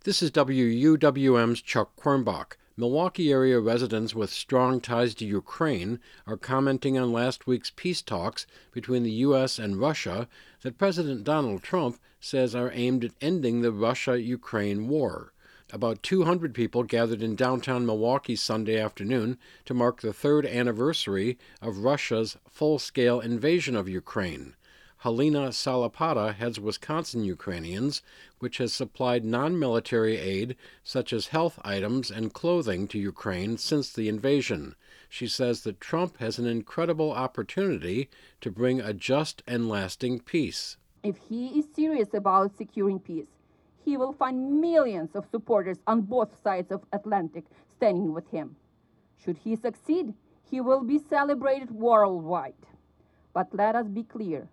This is WUWM's Chuck Quirmbach. Milwaukee area residents with strong ties to Ukraine are commenting on last week's peace talks between the U.S. and Russia that President Donald Trump says are aimed at ending the Russia-Ukraine war. About 200 people gathered in downtown Milwaukee Sunday afternoon to mark the third anniversary of Russia's full-scale invasion of Ukraine. Halina Salapata heads Wisconsin Ukrainians, which has supplied non-military aid such as health items and clothing to Ukraine since the invasion. She says that Trump has an incredible opportunity to bring a just and lasting peace. If he is serious about securing peace, he will find millions of supporters on both sides of Atlantic standing with him. Should he succeed, he will be celebrated worldwide. But let us be clear.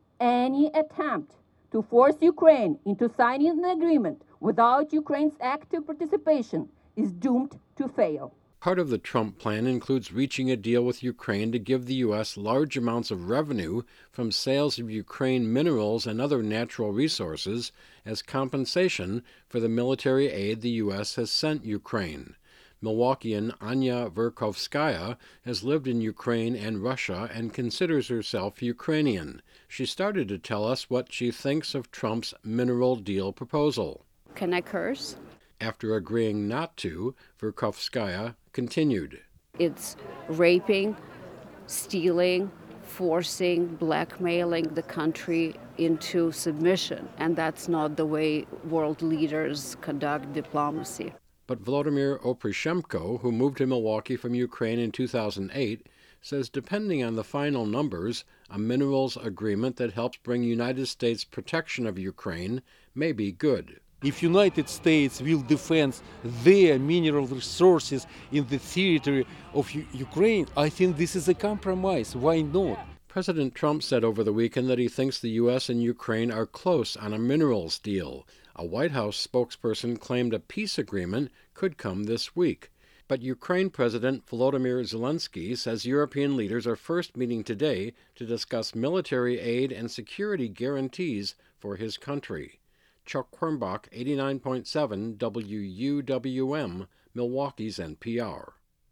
Any attempt to force Ukraine into signing an agreement without Ukraine's active participation is doomed to fail. Part of the Trump plan includes reaching a deal with Ukraine to give the U.S. large amounts of revenue from sales of Ukraine minerals and other natural resources as compensation for the military aid the U.S. has sent Ukraine. Milwaukeean Anya Verkhovskaya has lived in Ukraine and Russia and considers herself Ukrainian. She started to tell us what she thinks of Trump's mineral deal proposal. Can I curse? After agreeing not to, Verkhovskaya continued. It's raping, stealing, forcing, blackmailing the country into submission, and that's not the way world leaders conduct diplomacy. But Volodymyr Oprishchenko, who moved to Milwaukee from Ukraine in 2008, says depending on the final numbers, a minerals agreement that helps bring United States protection of Ukraine may be good. If United States will defend their mineral resources in the territory of Ukraine, I think this is a compromise. Why not? President Trump said over the weekend that he thinks the U.S. and Ukraine are close on a minerals deal. A White House spokesperson claimed a peace agreement could come this week. But Ukraine President Volodymyr Zelensky says European leaders are first meeting today to discuss military aid and security guarantees for his country. Chuck Quirmbach, 89.7 WUWM, Milwaukee's NPR.